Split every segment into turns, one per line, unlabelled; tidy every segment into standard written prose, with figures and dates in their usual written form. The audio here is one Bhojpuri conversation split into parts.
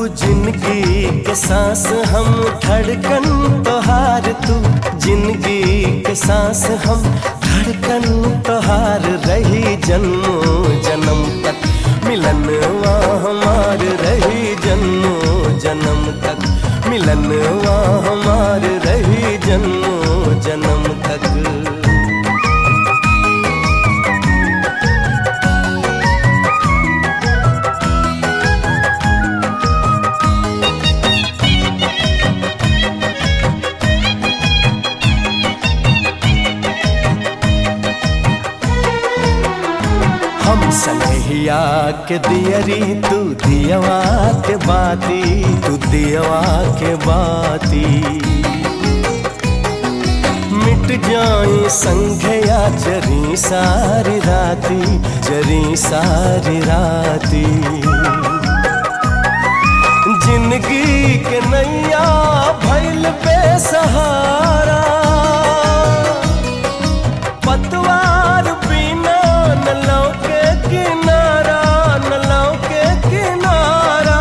जिंदगी के सांस हम धड़कन तोहार, तू जिंदगी के सांस हम धड़कन तोहार रही जन्मों जन्म तक मिलनवा हमार रही जन्मों जन्म तक मिलनवा हमार रही जन्मों जन्म तक। हम सनहिया के दियरी तू दियवा के बाती, तू दियवा के बाती मिट जाए संघया जरी सारी राती, जरी सारी राती। जिंदगी के नैया भइल बेसहारा, पतवार बिना न लौके किनारा, न लौके किनारा।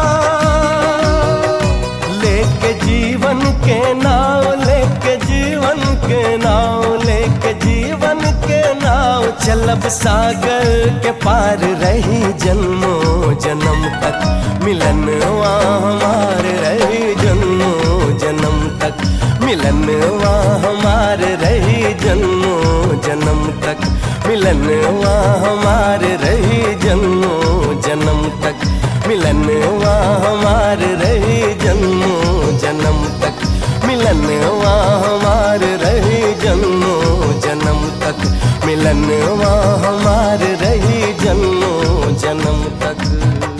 लेके जीवन के नाव, लेके जीवन के नाव, लेके जीवन के नाव चलब सागर के पार रही जन्मों जन्म तक मिलनवा हमार रही जन्मों जन्म तक मिलनवा हमार रही जन्मों जन्म तक मिलनवा हमार रही जन्मों जन्म तक मिलनवा हमार रही जन्मों जन्म तक मिलनवा हमार रही जन्मों जन्म तक मिलनवा हमार रही जन्मों जन्म तक।